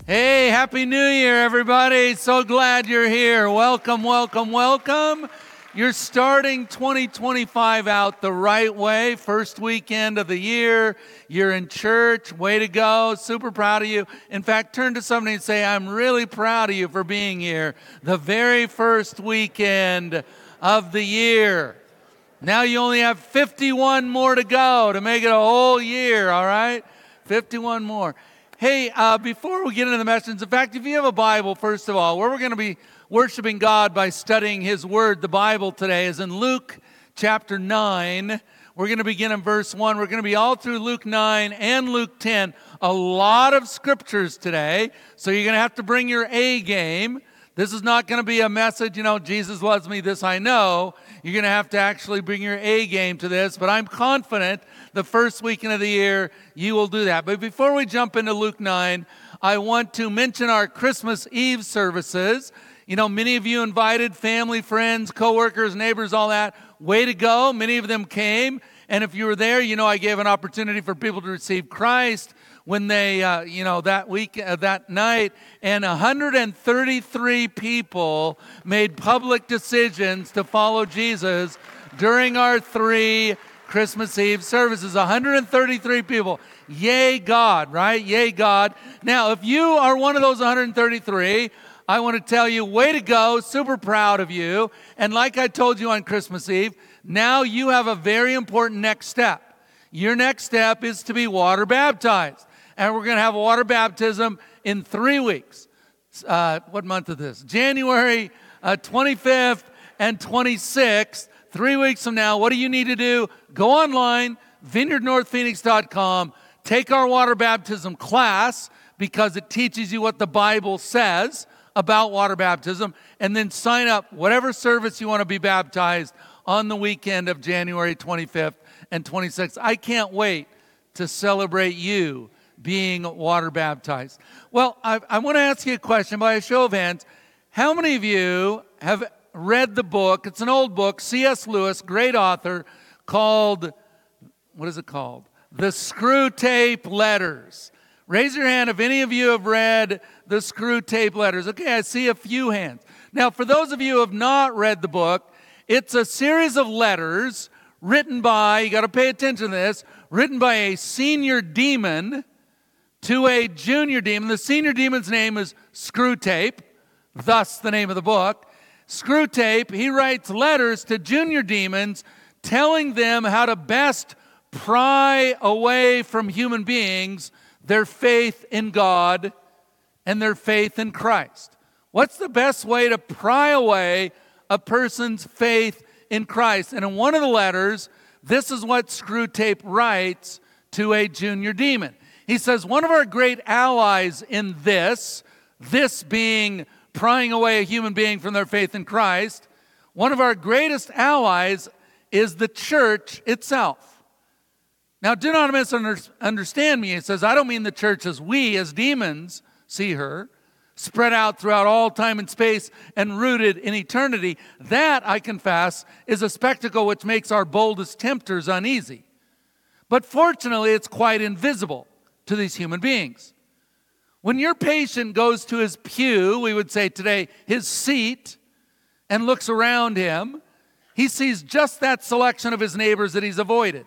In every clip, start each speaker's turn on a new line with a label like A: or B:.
A: Hey, Happy New Year, everybody. So glad you're here. Welcome, welcome, welcome. You're starting 2025 out the right way. First weekend of the year. You're in church. Way to go. Super proud of you. In fact, turn to somebody and say, I'm really proud of you for being here. The very first weekend of the year. Now you only have 51 more to go to make it a whole year, all right? 51 more. Hey, before we get into the message, in fact, if you have a Bible, first of all, where we're going to be worshiping God by studying His Word, the Bible today, is in Luke chapter 9. We're going to begin in verse 1. We're going to be all through Luke 9 and Luke 10. A lot of scriptures today, so you're going to have to bring your A game. This is not going to be a message, Jesus loves me, this I know. You're going to have to actually bring your A game to this, but I'm confident the first weekend of the year, you will do that. But before we jump into Luke 9, I want to mention our Christmas Eve services. Many of you invited family, friends, coworkers, neighbors, all that. Way to go. Many of them came. And if you were there, I gave an opportunity for people to receive Christ when they, that week, that night. And 133 people made public decisions to follow Jesus during our 3 Christmas Eve services. 133 people. Yay, God, right? Yay, God. Now, if you are one of those 133, I want to tell you, way to go. Super proud of you. And like I told you on Christmas Eve, now you have a very important next step. Your next step is to be water baptized. And we're going to have water baptism in 3 weeks. What month is this? January 25th and 26th. 3 weeks from now, what do you need to do? Go online, vineyardnorthphoenix.com, take our water baptism class because it teaches you what the Bible says about water baptism, and then sign up whatever service you want to be baptized on the weekend of January 25th and 26th. I can't wait to celebrate you being water baptized. Well, I want to ask you a question by a show of hands. How many of you have read the book? It's an old book, C.S. Lewis, great author, called, what is it called? The Screwtape Letters. Raise your hand if any of you have read the Screwtape Letters. Okay, I see a few hands. Now, for those of you who have not read the book, it's a series of letters written by, you got to pay attention to this, written by a senior demon to a junior demon. The senior demon's name is Screwtape, thus the name of the book. Screwtape, he writes letters to junior demons telling them how to best pry away from human beings their faith in God and their faith in Christ. What's the best way to pry away a person's faith in Christ? And in one of the letters, this is what Screwtape writes to a junior demon. He says, one of our great allies in this being prying away a human being from their faith in Christ, one of our greatest allies is the church itself. Now, do not misunderstand me. It says, I don't mean the church as we, as demons, see her, spread out throughout all time and space and rooted in eternity. That, I confess, is a spectacle which makes our boldest tempters uneasy. But fortunately, it's quite invisible to these human beings. When your patient goes to his pew, we would say today, his seat, and looks around him, he sees just that selection of his neighbors that he's avoided.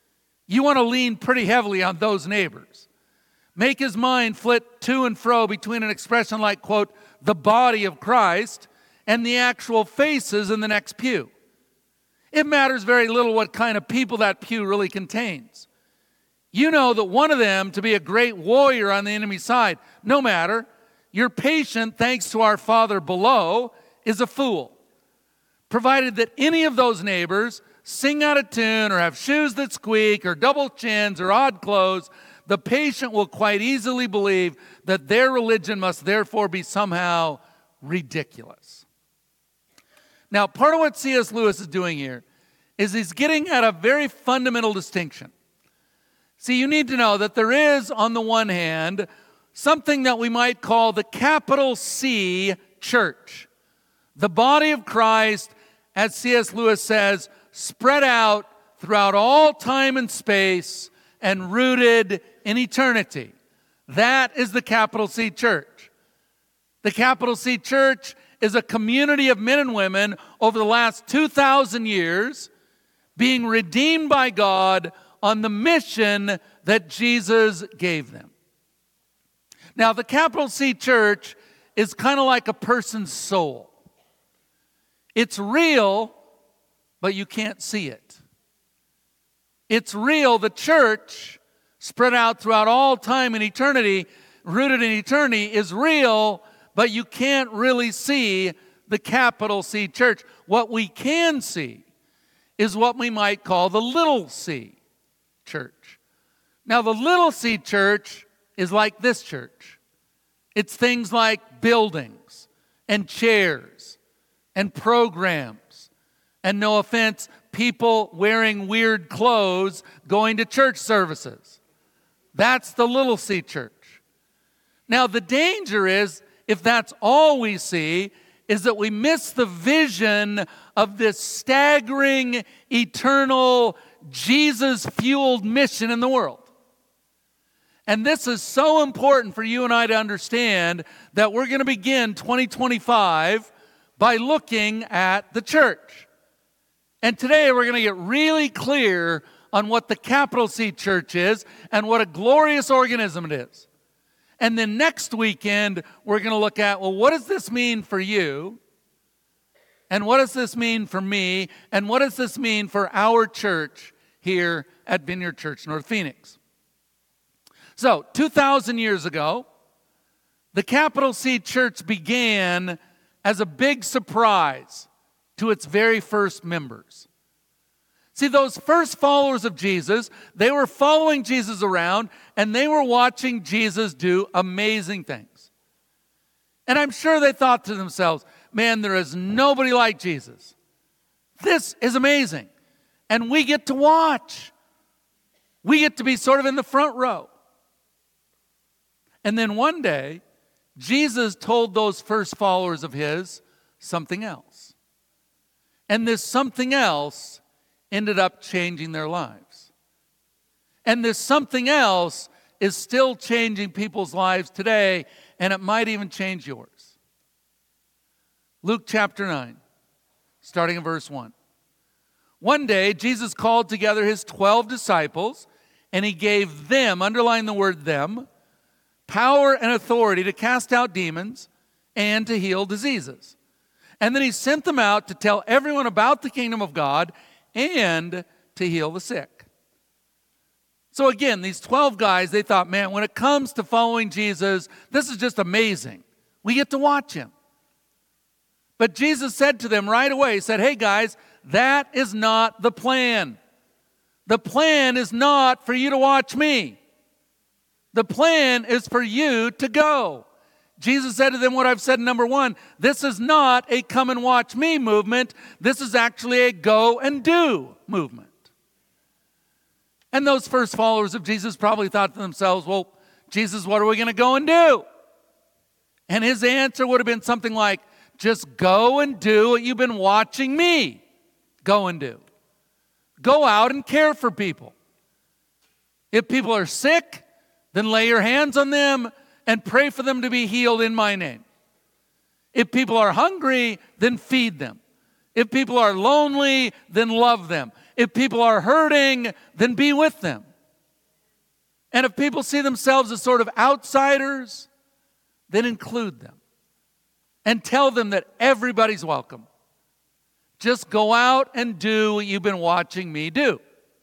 A: You want to lean pretty heavily on those neighbors. Make his mind flit to and fro between an expression like, quote, the body of Christ, and the actual faces in the next pew. It matters very little what kind of people that pew really contains. You know that one of them to be a great warrior on the enemy side. No matter, your patient, thanks to our Father below, is a fool. Provided that any of those neighbors sing out of tune or have shoes that squeak or double chins or odd clothes, the patient will quite easily believe that their religion must therefore be somehow ridiculous. Now, part of what C.S. Lewis is doing here is he's getting at a very fundamental distinction. See, you need to know that there is, on the one hand, something that we might call the capital C church. The body of Christ, as C.S. Lewis says, spread out throughout all time and space and rooted in eternity. That is the capital C church. The capital C church is a community of men and women over the last 2,000 years being redeemed by God on the mission that Jesus gave them. Now, the capital C church is kind of like a person's soul. It's real, but you can't see it. It's real. The church, spread out throughout all time and eternity, rooted in eternity, is real, but you can't really see the capital C church. What we can see is what we might call the little c church. Now, the little c church is like this church. It's things like buildings and chairs and programs and, no offense, people wearing weird clothes going to church services. That's the little c church. Now, the danger is, if that's all we see, is that we miss the vision of this staggering, eternal, Jesus-fueled mission in the world. And this is so important for you and I to understand that we're going to begin 2025 by looking at the church. And today we're going to get really clear on what the capital C church is and what a glorious organism it is. And then next weekend, we're going to look at, well, what does this mean for you? And what does this mean for me? And what does this mean for our church here at Vineyard Church North Phoenix? So, 2,000 years ago, the capital C church began as a big surprise to its very first members. See, those first followers of Jesus, they were following Jesus around, and they were watching Jesus do amazing things. And I'm sure they thought to themselves, man, there is nobody like Jesus. This is amazing. And we get to watch. We get to be sort of in the front row. And then one day, Jesus told those first followers of his something else. And this something else ended up changing their lives. And this something else is still changing people's lives today, and it might even change yours. Luke chapter 9, starting in verse 1. One day, Jesus called together his 12 disciples, and he gave them, underline the word them, power and authority to cast out demons and to heal diseases. And then he sent them out to tell everyone about the kingdom of God and to heal the sick. So again, these 12 guys, they thought, man, when it comes to following Jesus, this is just amazing. We get to watch him. But Jesus said to them right away, he said, hey guys, that is not the plan. The plan is not for you to watch me. The plan is for you to go. Jesus said to them what I've said in number 1. This is not a come and watch me movement. This is actually a go and do movement. And those first followers of Jesus probably thought to themselves, well, Jesus, what are we going to go and do? And his answer would have been something like, just go and do what you've been watching me go and do. Go out and care for people. If people are sick, then lay your hands on them and pray for them to be healed in my name. If people are hungry, then feed them. If people are lonely, then love them. If people are hurting, then be with them. And if people see themselves as sort of outsiders, then include them. And tell them that everybody's welcome. Just go out and do what you've been watching me do.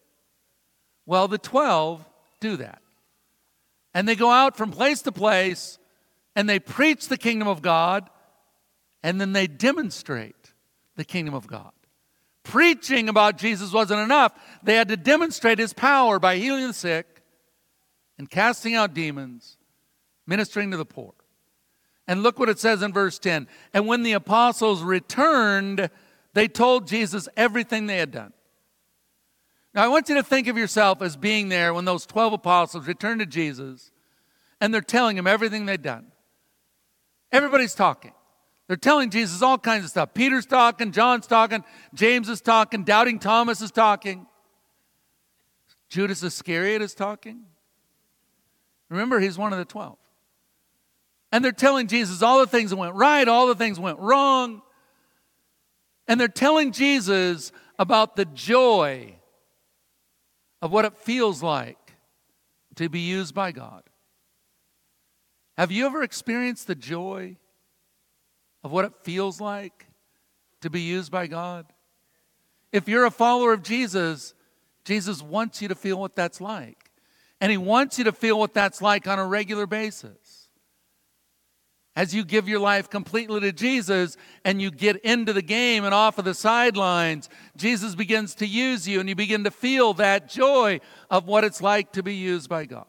A: Well, the 12 do that. And they go out from place to place, and they preach the kingdom of God, and then they demonstrate the kingdom of God. Preaching about Jesus wasn't enough. They had to demonstrate his power by healing the sick and casting out demons, ministering to the poor. And look what it says in verse 10. And when the apostles returned, they told Jesus everything they had done. Now, I want you to think of yourself as being there when those 12 apostles returned to Jesus, and they're telling him everything they'd done. Everybody's talking. They're telling Jesus all kinds of stuff. Peter's talking, John's talking, James is talking, Doubting Thomas is talking. Judas Iscariot is talking. Remember, he's one of the 12. And they're telling Jesus all the things that went right, all the things that went wrong. And they're telling Jesus about the joy of what it feels like to be used by God. Have you ever experienced the joy of what it feels like to be used by God? If you're a follower of Jesus, Jesus wants you to feel what that's like. And he wants you to feel what that's like on a regular basis. As you give your life completely to Jesus and you get into the game and off of the sidelines, Jesus begins to use you and you begin to feel that joy of what it's like to be used by God.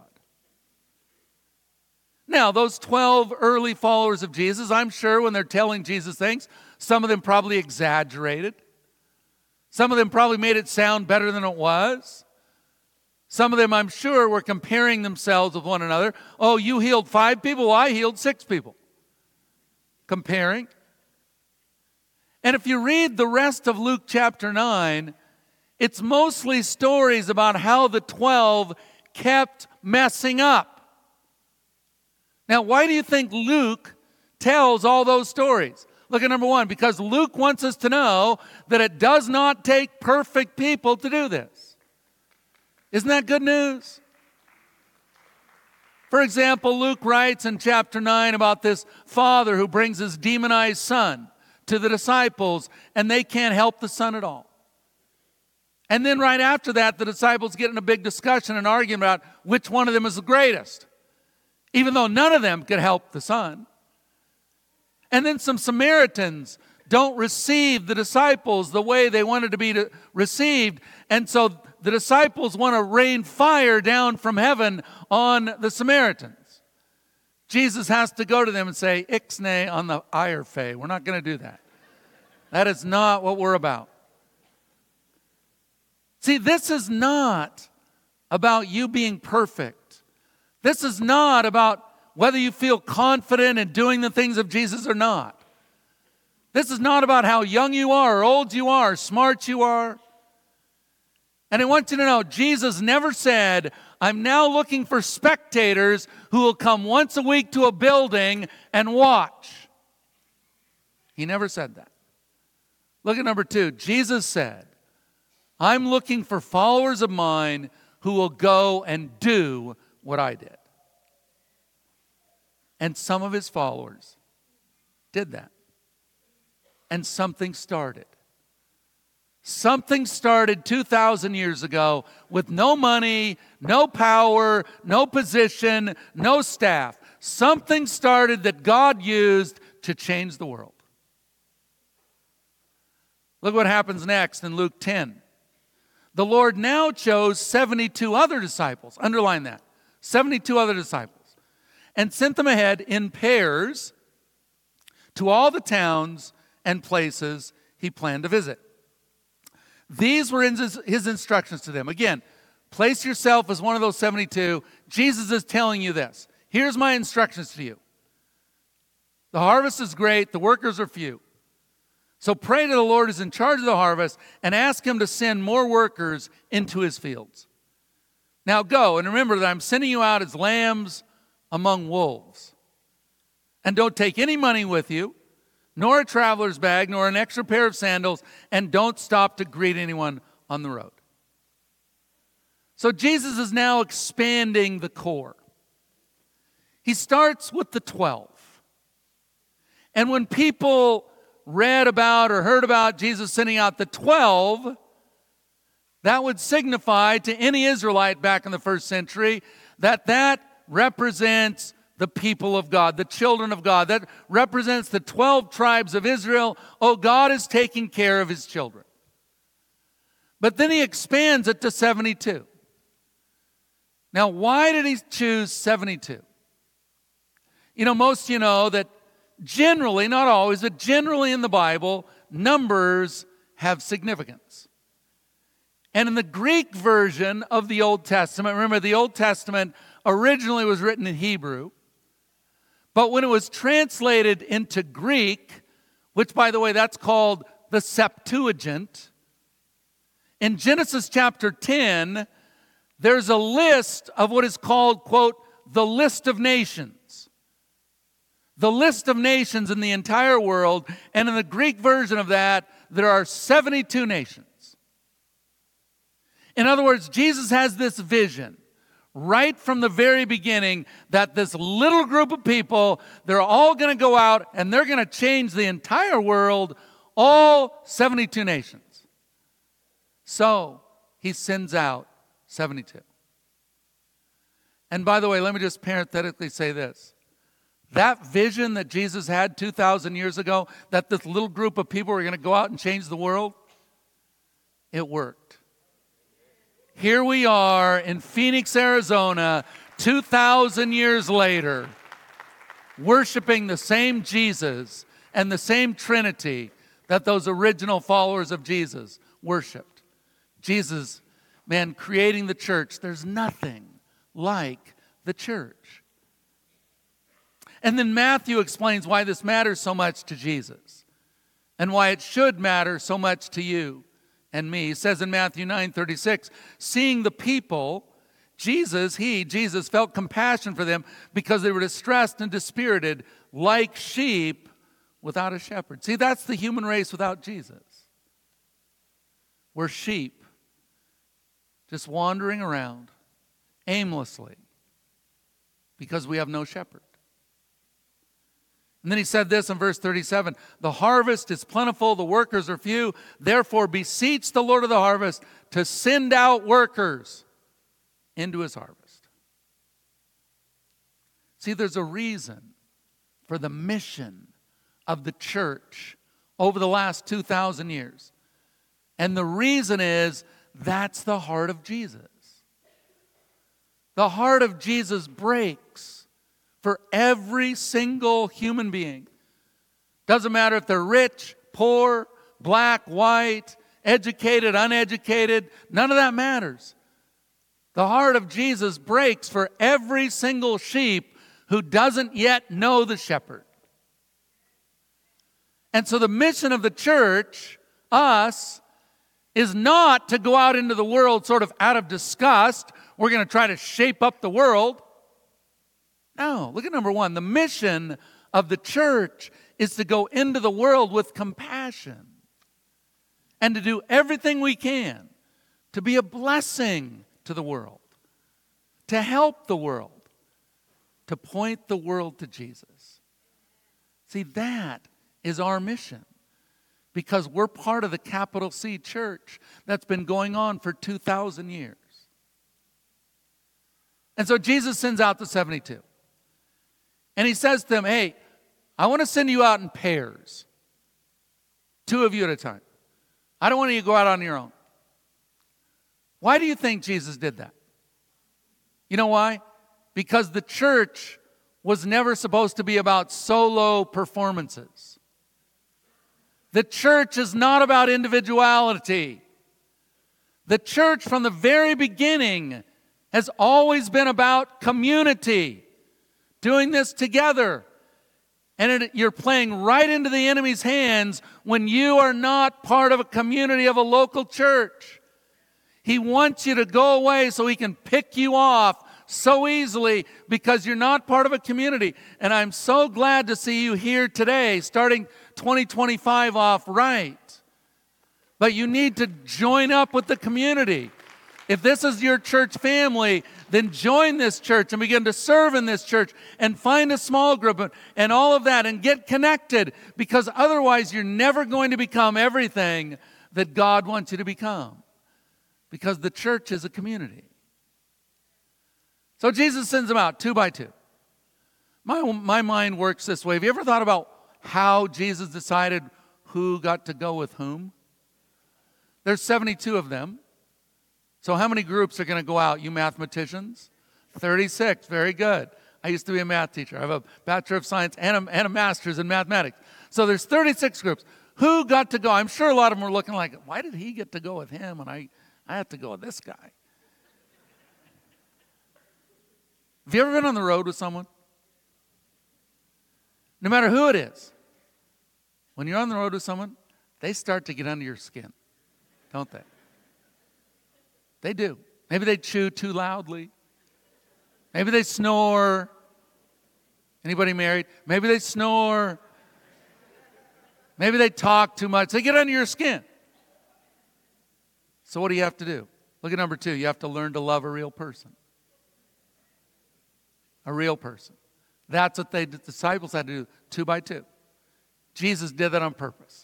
A: Now, those 12 early followers of Jesus, I'm sure when they're telling Jesus things, some of them probably exaggerated. Some of them probably made it sound better than it was. Some of them, I'm sure, were comparing themselves with one another. Oh, you healed 5 people, well, I healed 6 people. Comparing. And if you read the rest of Luke chapter 9, it's mostly stories about how the 12 kept messing up. Now, why do you think Luke tells all those stories? Look at number 1, because Luke wants us to know that it does not take perfect people to do this. Isn't that good news? For example, Luke writes in chapter 9 about this father who brings his demonized son to the disciples, and they can't help the son at all. And then right after that, the disciples get in a big discussion and argument about which one of them is the greatest, even though none of them could help the son. And then some Samaritans don't receive the disciples the way they wanted to be received, and so the disciples want to rain fire down from heaven on the Samaritans. Jesus has to go to them and say, Ixnay on the Eirfe. We're not going to do that. That is not what we're about. See, this is not about you being perfect. This is not about whether you feel confident in doing the things of Jesus or not. This is not about how young you are or old you are or smart you are. And I want you to know, Jesus never said, I'm now looking for spectators who will come once a week to a building and watch. He never said that. Look at number 2. Jesus said, I'm looking for followers of mine who will go and do what I did. And some of his followers did that. And something started. Something started 2,000 years ago with no money, no power, no position, no staff. Something started that God used to change the world. Look what happens next in Luke 10. The Lord now chose 72 other disciples. Underline that. 72 other disciples. And sent them ahead in pairs to all the towns and places he planned to visit. These were his instructions to them. Again, place yourself as one of those 72. Jesus is telling you this. Here's my instructions to you. The harvest is great, the workers are few. So pray to the Lord who's in charge of the harvest and ask him to send more workers into his fields. Now go, and remember that I'm sending you out as lambs among wolves. And don't take any money with you, nor a traveler's bag, nor an extra pair of sandals, and don't stop to greet anyone on the road. So Jesus is now expanding the core. He starts with the 12. And when people read about or heard about Jesus sending out the 12, that would signify to any Israelite back in the first century that represents the people of God, the children of God. That represents the 12 tribes of Israel. Oh, God is taking care of his children. But then he expands it to 72. Now, why did he choose 72? Most of you know that generally, not always, but generally in the Bible, numbers have significance. And in the Greek version of the Old Testament, remember the Old Testament originally was written in Hebrew, but when it was translated into Greek, which, by the way, that's called the Septuagint, in Genesis chapter 10, there's a list of what is called, quote, the list of nations. The list of nations in the entire world, and in the Greek version of that, there are 72 nations. In other words, Jesus has this vision right from the very beginning that this little group of people, they're all going to go out and they're going to change the entire world, all 72 nations. So he sends out 72. And by the way, let me just parenthetically say this. That vision that Jesus had 2,000 years ago, that this little group of people were going to go out and change the world, it worked. Here we are in Phoenix, Arizona, 2,000 years later, worshiping the same Jesus and the same Trinity that those original followers of Jesus worshiped. Jesus, man, creating the church. There's nothing like the church. And then Matthew explains why this matters so much to Jesus and why it should matter so much to you and me. He says in Matthew 9:36, seeing the people, Jesus felt compassion for them because they were distressed and dispirited like sheep without a shepherd. See, that's the human race without Jesus. We're sheep just wandering around aimlessly because we have no shepherd. And then he said this in verse 37, the harvest is plentiful, the workers are few. Therefore, beseech the Lord of the harvest to send out workers into his harvest. See, there's a reason for the mission of the church over the last 2,000 years. And the reason is that's the heart of Jesus. The heart of Jesus breaks for every single human being. Doesn't matter if they're rich, poor, black, white, educated, uneducated, none of that matters. The heart of Jesus breaks for every single sheep who doesn't yet know the shepherd. And so the mission of the church, us, is not to go out into the world sort of out of disgust. We're going to try to shape up the world. No, look at number one. The mission of the church is to go into the world with compassion and to do everything we can to be a blessing to the world, to help the world, to point the world to Jesus. See, that is our mission because we're part of the capital C church that's been going on for 2,000 years. And so Jesus sends out the 72. And he says to them, hey, I want to send you out in pairs. 2 of you at a time. I don't want you to go out on your own. Why do you think Jesus did that? You know why? Because the church was never supposed to be about solo performances. The church is not about individuality. The church from the very beginning has always been about community. Doing this together. And you're playing right into the enemy's hands when you are not part of a community of a local church. He wants you to go away so he can pick you off so easily because you're not part of a community. And I'm so glad to see you here today, starting 2025 off right. But you need to join up with the community. If this is your church family, then join this church and begin to serve in this church and find a small group and all of that and get connected because otherwise you're never going to become everything that God wants you to become because the church is a community. So Jesus sends them out 2 by 2. My mind works this way. Have you ever thought about how Jesus decided who got to go with whom? There's 72 of them. So how many groups are going to go out, you mathematicians? 36, very good. I used to be a math teacher. I have a Bachelor of Science and a Master's in Mathematics. So there's 36 groups. Who got to go? I'm sure a lot of them were looking like, why did he get to go with him and I have to go with this guy? Have you ever been on the road with someone? No matter who it is, when you're on the road with someone, they start to get under your skin, don't they? They do. Maybe they chew too loudly. Maybe they snore. Anybody married? Maybe they snore. Maybe they talk too much. They get under your skin. So what do you have to do? Look at number 2. You have to learn to love a real person. A real person. That's what the disciples had to do, 2 by 2. Jesus did that on purpose.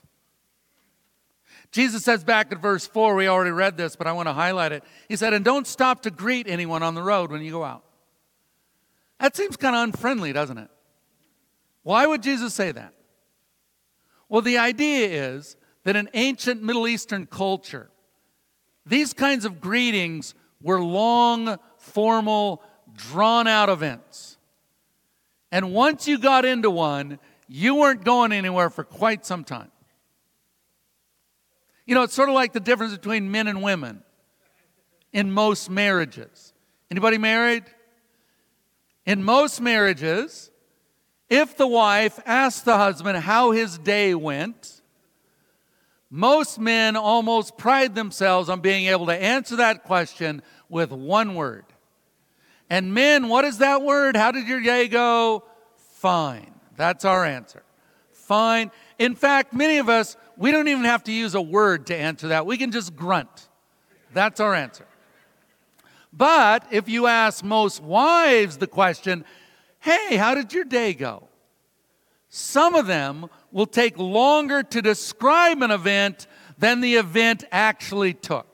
A: Jesus says back in verse 4, we already read this, but I want to highlight it. He said, and don't stop to greet anyone on the road when you go out. That seems kind of unfriendly, doesn't it? Why would Jesus say that? Well, the idea is that in ancient Middle Eastern culture, these kinds of greetings were long, formal, drawn-out events. And once you got into one, you weren't going anywhere for quite some time. You know, it's sort of like the difference between men and women in most marriages. Anybody married? In most marriages, if the wife asks the husband how his day went, most men almost pride themselves on being able to answer that question with one word. And men, what is that word? How did your day go? Fine. That's our answer. Fine. In fact, many of us, we don't even have to use a word to answer that. We can just grunt. That's our answer. But if you ask most wives the question, hey, how did your day go? Some of them will take longer to describe an event than the event actually took.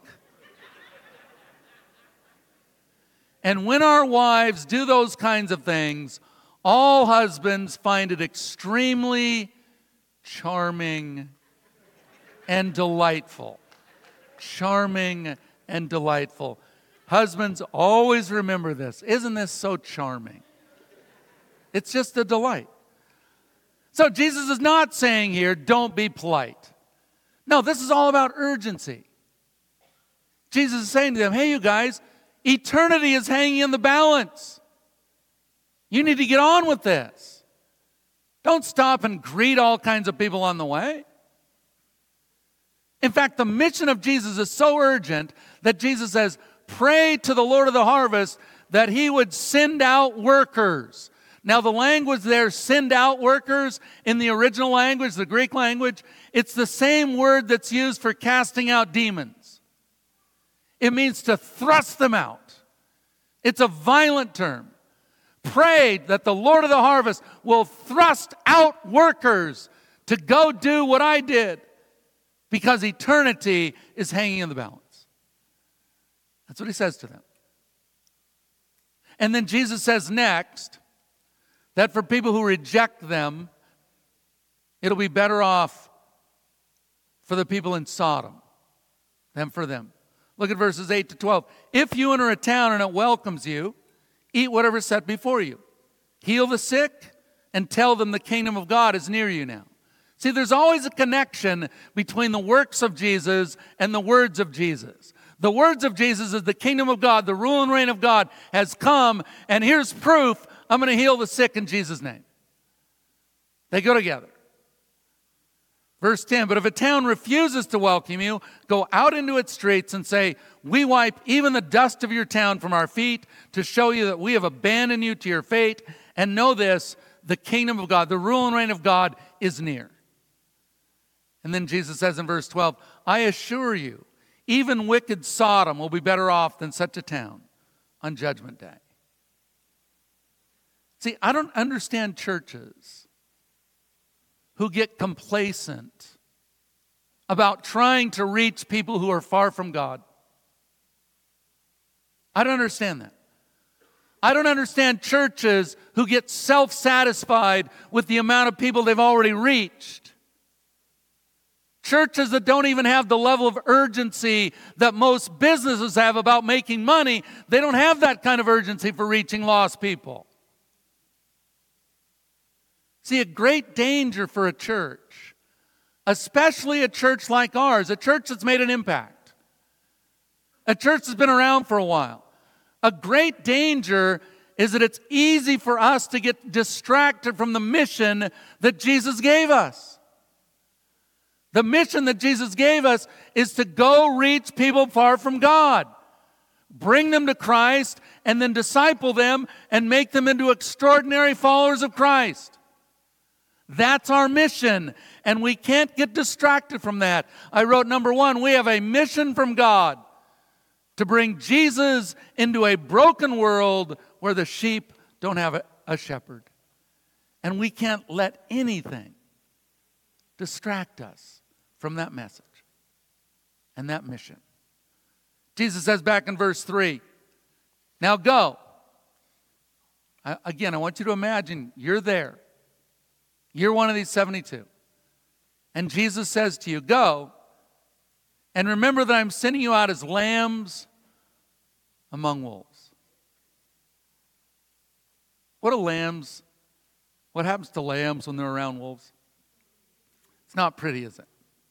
A: And when our wives do those kinds of things, all husbands find it extremely charming and delightful. Charming and delightful. Husbands, always remember this. Isn't this so charming? It's just a delight. So Jesus is not saying here, don't be polite. No, this is all about urgency. Jesus is saying to them, hey, you guys, eternity is hanging in the balance. You need to get on with this. Don't stop and greet all kinds of people on the way. In fact, the mission of Jesus is so urgent that Jesus says, pray to the Lord of the harvest that he would send out workers. Now, the language there, send out workers, in the original language, the Greek language, it's the same word that's used for casting out demons. It means to thrust them out. It's a violent term. Pray that the Lord of the harvest will thrust out workers to go do what I did, because eternity is hanging in the balance. That's what he says to them. And then Jesus says next that for people who reject them, it'll be better off for the people in Sodom than for them. Look at verses 8 to 12. If you enter a town and it welcomes you, eat whatever is set before you. Heal the sick and tell them the kingdom of God is near you now. See, there's always a connection between the works of Jesus and the words of Jesus. The words of Jesus is the kingdom of God, the rule and reign of God has come, and here's proof, I'm going to heal the sick in Jesus' name. They go together. Verse 10, but if a town refuses to welcome you, go out into its streets and say, we wipe even the dust of your town from our feet to show you that we have abandoned you to your fate. And know this, the kingdom of God, the rule and reign of God is near. And then Jesus says in verse 12, I assure you, even wicked Sodom will be better off than such a town on Judgment Day. See, I don't understand churches who get complacent about trying to reach people who are far from God. I don't understand that. I don't understand churches who get self-satisfied with the amount of people they've already reached. Churches that don't even have the level of urgency that most businesses have about making money, they don't have that kind of urgency for reaching lost people. See, a great danger for a church, especially a church like ours, a church that's made an impact, a church that's been around for a while. A great danger is that it's easy for us to get distracted from the mission that Jesus gave us. The mission that Jesus gave us is to go reach people far from God. bring them to Christ, and then disciple them and make them into extraordinary followers of Christ. That's our mission, and we can't get distracted from that. I wrote number 1, we have a mission from God to bring Jesus into a broken world where the sheep don't have a shepherd. And we can't let anything distract us from that message and that mission. Jesus says back in verse 3, now go. Again, I want you to imagine you're there. You're one of these 72. And Jesus says to you, go, and remember that I'm sending you out as lambs among wolves. What happens to lambs when they're around wolves? It's not pretty, is it?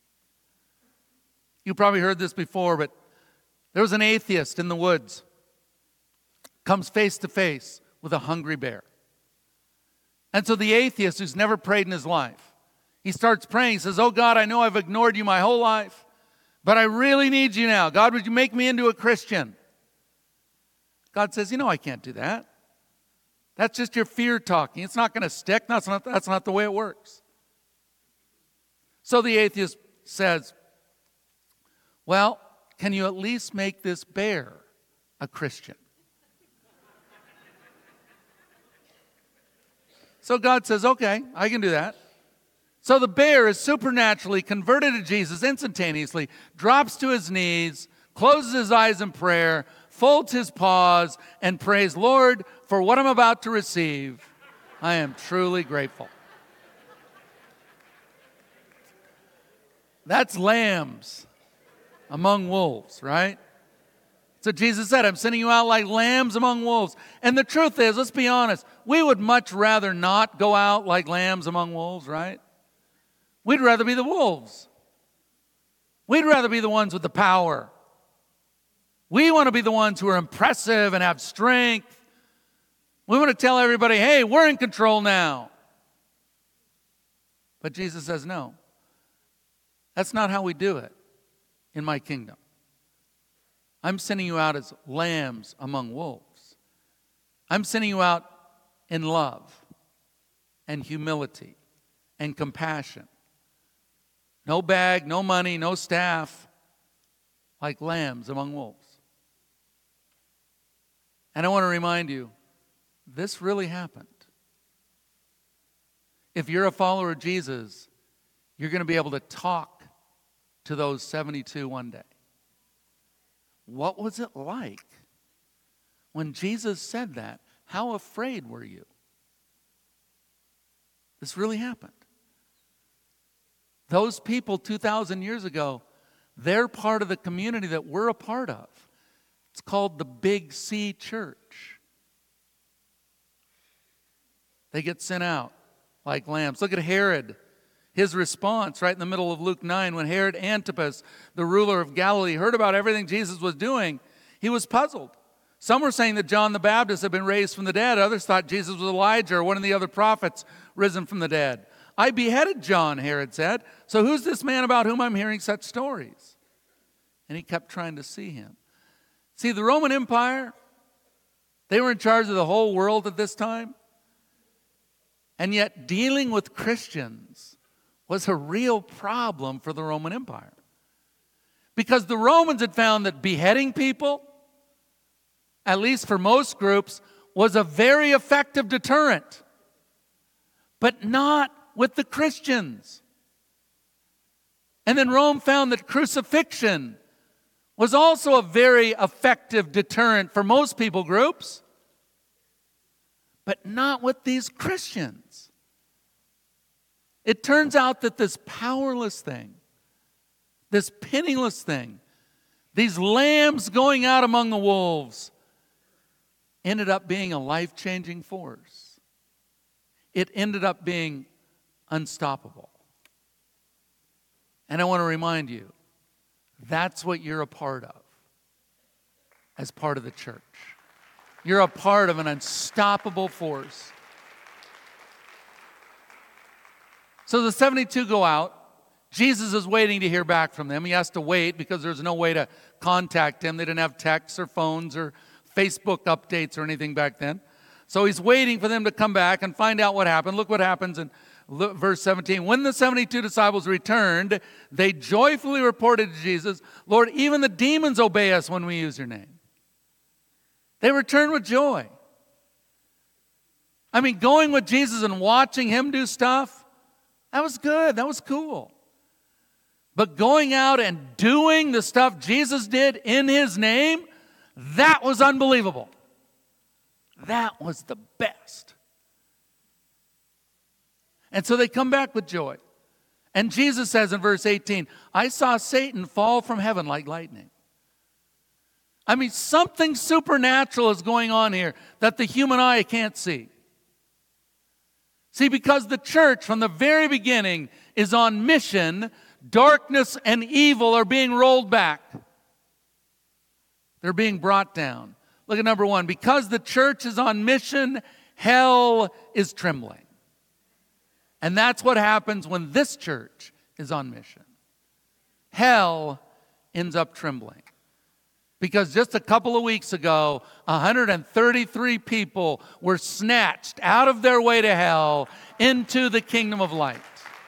A: You probably heard this before, but there was an atheist in the woods, comes face to face with a hungry bear. And so the atheist, who's never prayed in his life, he starts praying. He says, oh God, I know I've ignored you my whole life, but I really need you now. God, would you make me into a Christian? God says, you know I can't do that. That's just your fear talking. It's not going to stick. That's not the way it works. So the atheist says, well, can you at least make this bear a Christian? So God says, okay, I can do that. So the bear is supernaturally converted to Jesus instantaneously, drops to his knees, closes his eyes in prayer, folds his paws, and prays, Lord, for what I'm about to receive, I am truly grateful. That's lambs among wolves, right? So Jesus said, I'm sending you out like lambs among wolves. And the truth is, let's be honest, we would much rather not go out like lambs among wolves, right? We'd rather be the wolves. We'd rather be the ones with the power. We want to be the ones who are impressive and have strength. We want to tell everybody, hey, we're in control now. But Jesus says, no. That's not how we do it in my kingdom. I'm sending you out as lambs among wolves. I'm sending you out in love and humility and compassion. No bag, no money, no staff, like lambs among wolves. And I want to remind you, this really happened. If you're a follower of Jesus, you're going to be able to talk to those 72 one day. What was it like when Jesus said that? How afraid were you? This really happened. Those people 2,000 years ago, they're part of the community that we're a part of. It's called the Big C Church. They get sent out like lambs. Look at Herod. His response right in the middle of Luke 9, when Herod Antipas, the ruler of Galilee, heard about everything Jesus was doing, he was puzzled. Some were saying that John the Baptist had been raised from the dead. Others thought Jesus was Elijah or one of the other prophets risen from the dead. I beheaded John, Herod said. So who's this man about whom I'm hearing such stories? And he kept trying to see him. See, the Roman Empire, they were in charge of the whole world at this time. And yet dealing with Christians was a real problem for the Roman Empire. Because the Romans had found that beheading people, at least for most groups, was a very effective deterrent. But not with the Christians. And then Rome found that crucifixion was also a very effective deterrent for most people groups, but not with these Christians. It turns out that this powerless thing, this penniless thing, these lambs going out among the wolves, ended up being a life-changing force. It ended up being unstoppable. And I want to remind you, that's what you're a part of as part of the church. You're a part of an unstoppable force. So the 72 go out, Jesus is waiting to hear back from them. He has to wait because there's no way to contact him. They didn't have texts or phones or Facebook updates or anything back then. So he's waiting for them to come back and find out what happened. Look what happens in verse 17. When the 72 disciples returned, they joyfully reported to Jesus, Lord, even the demons obey us when we use your name. They returned with joy. I mean, going with Jesus and watching him do stuff, that was good. That was cool. But going out and doing the stuff Jesus did in his name, that was unbelievable. That was the best. And so they come back with joy. And Jesus says in verse 18, I saw Satan fall from heaven like lightning. I mean, something supernatural is going on here that the human eye can't see. See, because the church from the very beginning is on mission, darkness and evil are being rolled back. They're being brought down. Look at number 1. Because the church is on mission, hell is trembling. And that's what happens when this church is on mission. Hell ends up trembling. Because just a couple of weeks ago, 133 people were snatched out of their way to hell into the kingdom of light.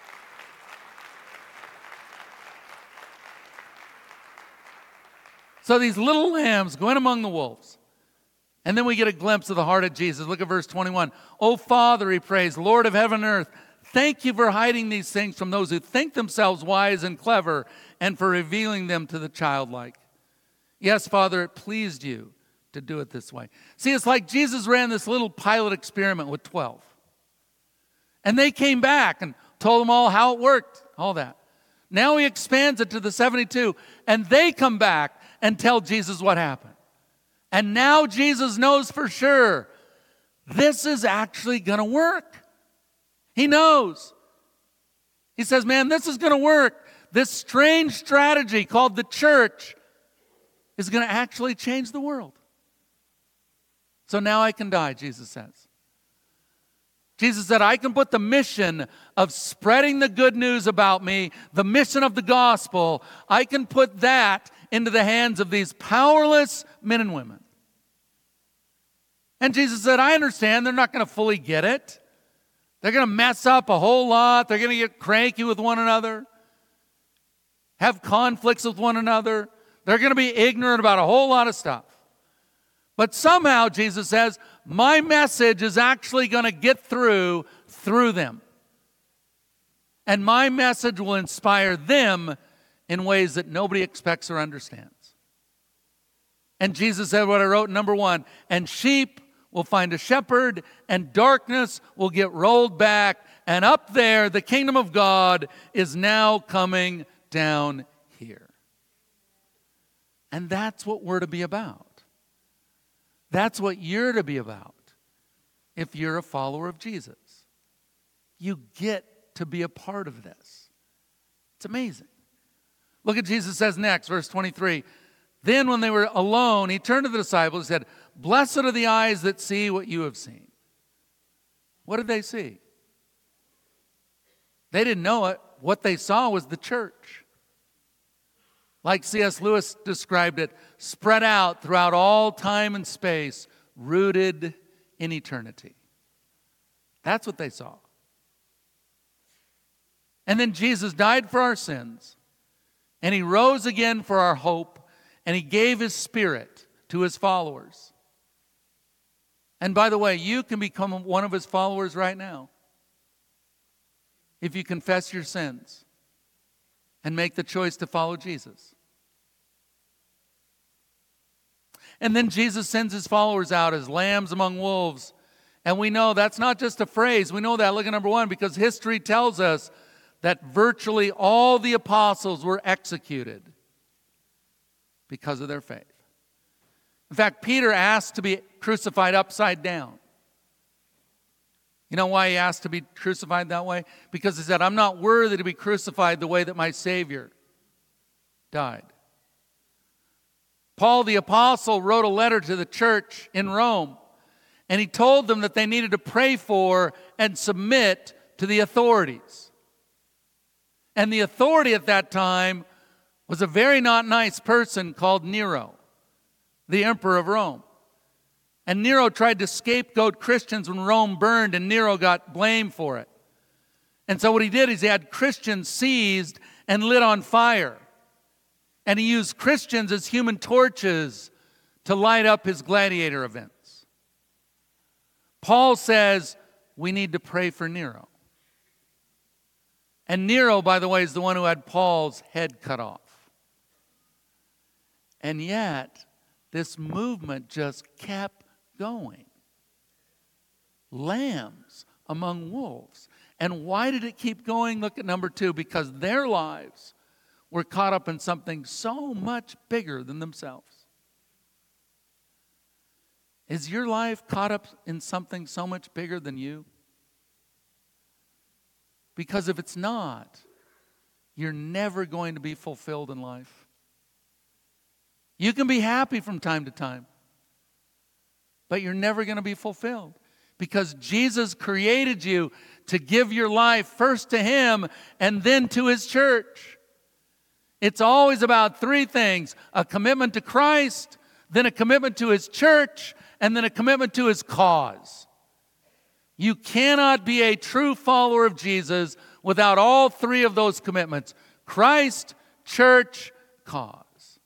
A: So these little lambs going among the wolves. And then we get a glimpse of the heart of Jesus. Look at verse 21. Oh, Father, he prays, Lord of heaven and earth, thank you for hiding these things from those who think themselves wise and clever and for revealing them to the childlike. Yes, Father, it pleased you to do it this way. See, it's like Jesus ran this little pilot experiment with 12. And they came back and told them all how it worked, all that. Now he expands it to the 72, and they come back and tell Jesus what happened. And now Jesus knows for sure this is actually going to work. He knows. He says, man, this is going to work. This strange strategy called the church is going to actually change the world. So now I can die, Jesus says. Jesus said, I can put the mission of spreading the good news about me, the mission of the gospel, I can put that into the hands of these powerless men and women. And Jesus said, I understand they're not going to fully get it. They're going to mess up a whole lot. They're going to get cranky with one another, have conflicts with one another. They're going to be ignorant about a whole lot of stuff. But somehow, Jesus says, my message is actually going to get through them. And my message will inspire them in ways that nobody expects or understands. And Jesus said what I wrote in number 1, and sheep will find a shepherd, and darkness will get rolled back, and up there, the kingdom of God is now coming down here. And that's what we're to be about. That's what you're to be about if you're a follower of Jesus. You get to be a part of this. It's amazing. Look at Jesus says next, verse 23. Then when they were alone, he turned to the disciples and said, blessed are the eyes that see what you have seen. What did they see? They didn't know it. What they saw was the church. Like C.S. Lewis described it, spread out throughout all time and space, rooted in eternity. That's what they saw. And then Jesus died for our sins, and he rose again for our hope, and he gave his Spirit to his followers. And by the way, you can become one of his followers right now if you confess your sins and make the choice to follow Jesus. And then Jesus sends his followers out as lambs among wolves. And we know that's not just a phrase. We know that. Look at number 1, because history tells us that virtually all the apostles were executed because of their faith. In fact, Peter asked to be crucified upside down. You know why he asked to be crucified that way? Because he said, I'm not worthy to be crucified the way that my Savior died. Paul the apostle wrote a letter to the church in Rome, and he told them that they needed to pray for and submit to the authorities. And the authority at that time was a very not nice person called Nero, the emperor of Rome. And Nero tried to scapegoat Christians when Rome burned, and Nero got blamed for it. And so what he did is he had Christians seized and lit on fire. And he used Christians as human torches to light up his gladiator events. Paul says we need to pray for Nero. And Nero, by the way, is the one who had Paul's head cut off. And yet, this movement just kept going. Lambs among wolves. And why did it keep going? Look at number 2. Because their lives were caught up in something so much bigger than themselves. Is your life caught up in something so much bigger than you? Because if it's not, you're never going to be fulfilled in life. You can be happy from time to time, but you're never going to be fulfilled. Because Jesus created you to give your life first to Him and then to His church. It's always about 3 things: a commitment to Christ, then a commitment to His church, and then a commitment to His cause. You cannot be a true follower of Jesus without all 3 of those commitments: Christ, church, cause.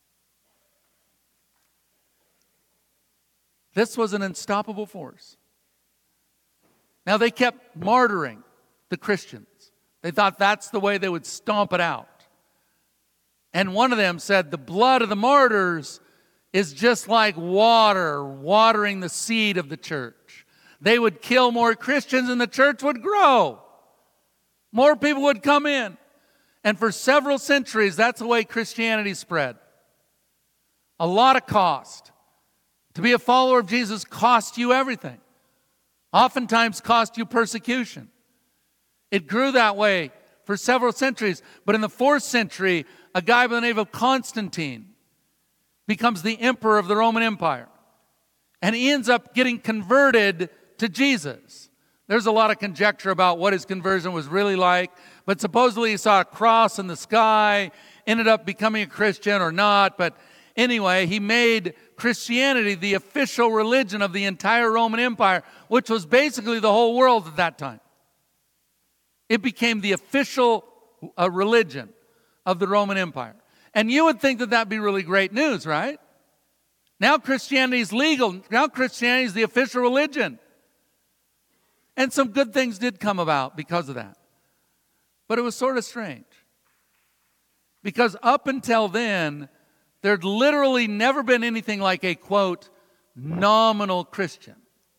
A: This was an unstoppable force. Now, they kept martyring the Christians. They thought that's the way they would stomp it out. And one of them said, the blood of the martyrs is just like water watering the seed of the church. They would kill more Christians and the church would grow. More people would come in. And for several centuries, that's the way Christianity spread. A lot of cost. To be a follower of Jesus cost you everything. Oftentimes cost you persecution. It grew that way for several centuries. But in the 4th century, a guy by the name of Constantine becomes the emperor of the Roman Empire. And he ends up getting converted to Jesus. There's a lot of conjecture about what his conversion was really like. But supposedly he saw a cross in the sky, ended up becoming a Christian or not. But anyway, he made Christianity the official religion of the entire Roman Empire, which was basically the whole world at that time. It became the official religion of the Roman Empire. And you would think that that'd be really great news, right? Now Christianity is legal. Now Christianity is the official religion. And some good things did come about because of that. But it was sort of strange. Because up until then, there'd literally never been anything like a, quote, nominal Christian.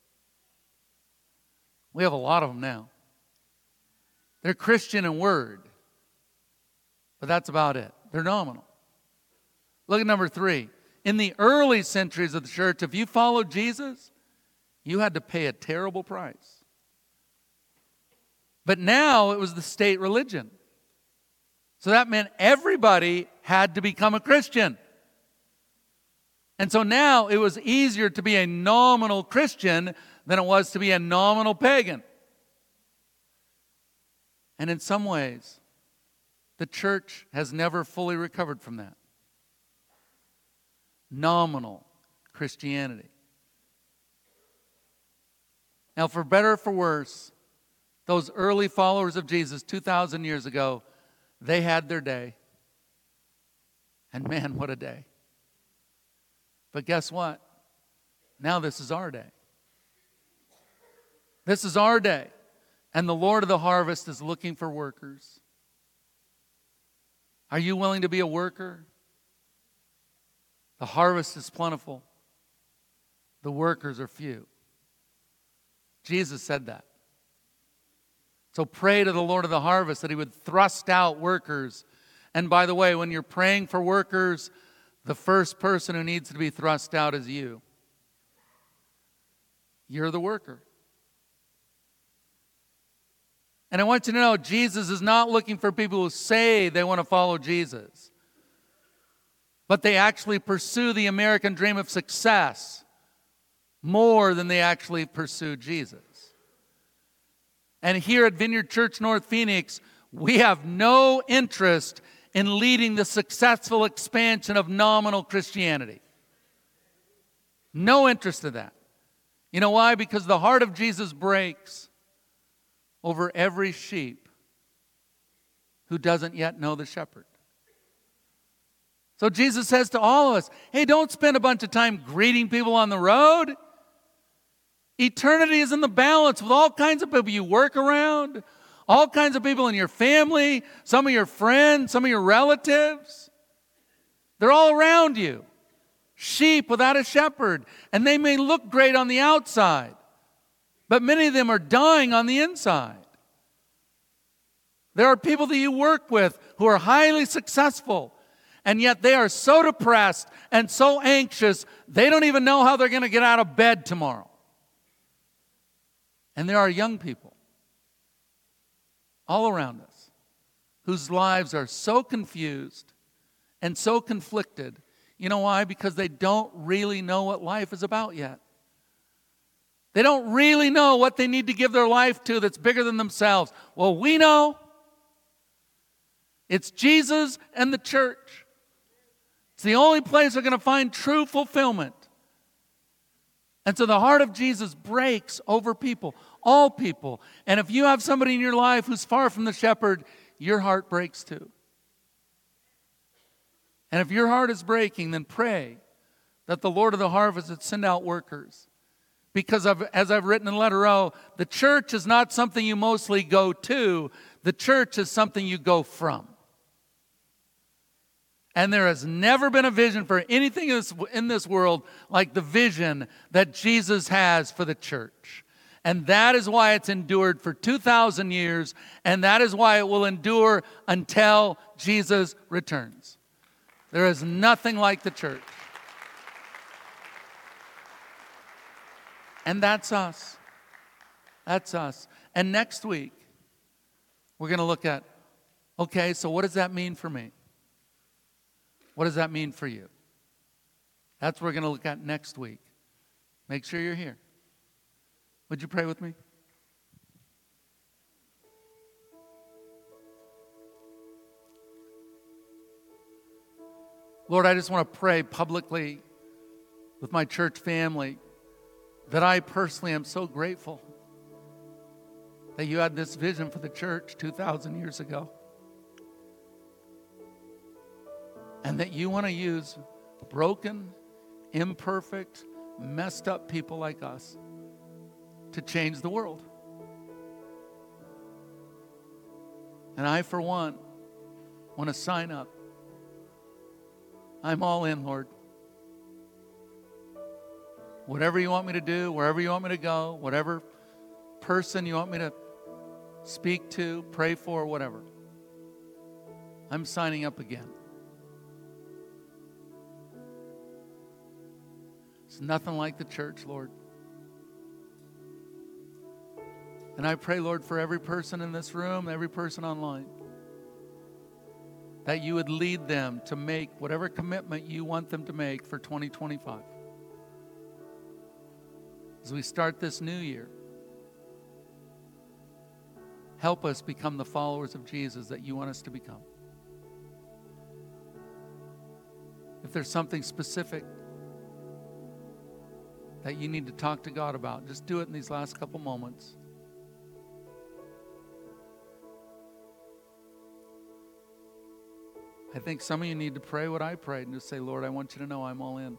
A: We have a lot of them now. They're Christian in word, but that's about it. They're nominal. Look at number 3. In the early centuries of the church, if you followed Jesus, you had to pay a terrible price. But now it was the state religion. So that meant everybody had to become a Christian. And so now it was easier to be a nominal Christian than it was to be a nominal pagan. And in some ways, the church has never fully recovered from that. Nominal Christianity. Now, for better or for worse, those early followers of Jesus 2,000 years ago, they had their day. And man, what a day. But guess what? Now this is our day. This is our day. And the Lord of the harvest is looking for workers. Are you willing to be a worker? The harvest is plentiful. The workers are few. Jesus said that. So pray to the Lord of the harvest that He would thrust out workers. And by the way, when you're praying for workers, the first person who needs to be thrust out is you. You're the worker. And I want you to know, Jesus is not looking for people who say they want to follow Jesus, but they actually pursue the American dream of success more than they actually pursue Jesus. And here at Vineyard Church North Phoenix, We have no interest in leading the successful expansion of nominal Christianity. No interest in that. You know why? Because the heart of Jesus breaks over every sheep who doesn't yet know the shepherd. So Jesus says to all of us, hey, don't spend a bunch of time greeting people on the road. Eternity is in the balance with all kinds of people you work around, all kinds of people in your family, some of your friends, some of your relatives. They're all around you. Sheep without a shepherd. And they may look great on the outside, but many of them are dying on the inside. There are people that you work with who are highly successful, and yet they are so depressed and so anxious, they don't even know how they're going to get out of bed tomorrow. And there are young people all around us whose lives are so confused and so conflicted. You know why? Because they don't really know what life is about yet. They don't really know what they need to give their life to that's bigger than themselves. Well, we know. It's Jesus and the church. It's the only place they're going to find true fulfillment. And so the heart of Jesus breaks over people, all people. And if you have somebody in your life who's far from the shepherd, your heart breaks too. And if your heart is breaking, then pray that the Lord of the harvest would send out workers. Because as I've written in letter O, the church is not something you mostly go to. The church is something you go from. And there has never been a vision for anything in this world like the vision that Jesus has for the church. And that is why it's endured for 2,000 years, and that is why it will endure until Jesus returns. There is nothing like the church. And that's us. That's us. And next week, we're going to look at, okay, so what does that mean for me? What does that mean for you? That's what we're going to look at next week. Make sure you're here. Would you pray with me? Lord, I just want to pray publicly with my church family that I personally am so grateful that you had this vision for the church 2,000 years ago. And that you want to use broken, imperfect, messed up people like us to change the world. And I, for one, want to sign up. I'm all in, Lord. Whatever you want me to do, wherever you want me to go, whatever person you want me to speak to, pray for, whatever. I'm signing up again. It's nothing like the church, Lord. And I pray, Lord, for every person in this room, every person online, that you would lead them to make whatever commitment you want them to make for 2025. As we start this new year, help us become the followers of Jesus that you want us to become. If there's something specific that you need to talk to God about, just do it in these last couple moments. I think some of you need to pray what I prayed and just say, Lord, I want you to know I'm all in.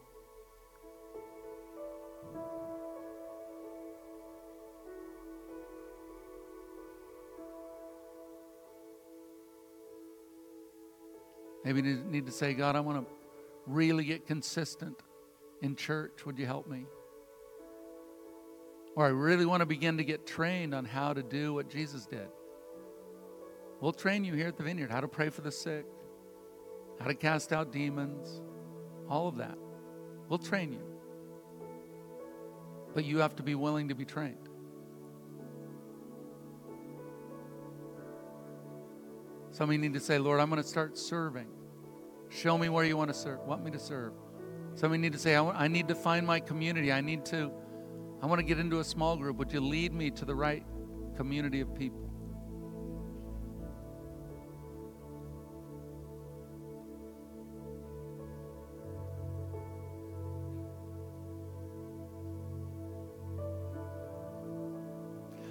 A: Maybe you need to say, God, I want to really get consistent in church. Would you help me? Or I really want to begin to get trained on how to do what Jesus did. We'll train you here at the Vineyard, how to pray for the sick, how to cast out demons, all of that. We'll train you. But you have to be willing to be trained. Some of you need to say, Lord, I'm going to start serving. Show me where you want me to serve. Some of you need to say, I need to find my community. I want to get into a small group. Would you lead me to the right community of people?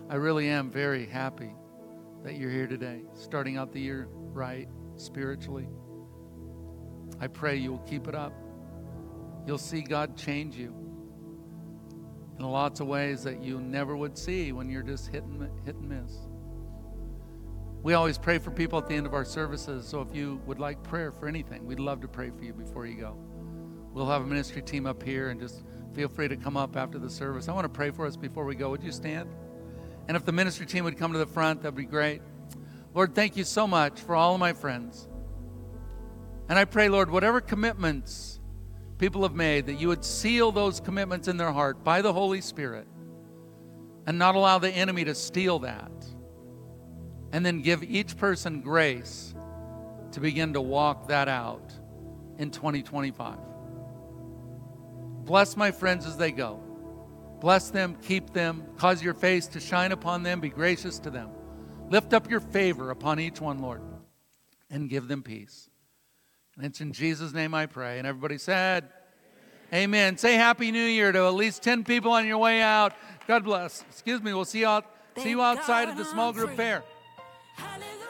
A: I really am very happy that you're here today, starting out the year right, spiritually. I pray you'll keep it up. You'll see God change you in lots of ways that you never would see when you're just hit and miss. We always pray for people at the end of our services, so if you would like prayer for anything, we'd love to pray for you before you go. We'll have a ministry team up here, and just feel free to come up after the service. I want to pray for us before we go. Would you stand? And if the ministry team would come to the front, that'd be great. Lord, thank you so much for all of my friends. And I pray, Lord, whatever commitments people have made, that you would seal those commitments in their heart by the Holy Spirit and not allow the enemy to steal that. And then give each person grace to begin to walk that out in 2025. Bless my friends as they go. Bless them, keep them, cause your face to shine upon them, be gracious to them. Lift up your favor upon each one, Lord, and give them peace. And it's in Jesus' name I pray. And everybody said, Amen. Say Happy New Year to at least 10 people on your way out. God bless. Excuse me. We'll see you outside at the small group fair. Hallelujah.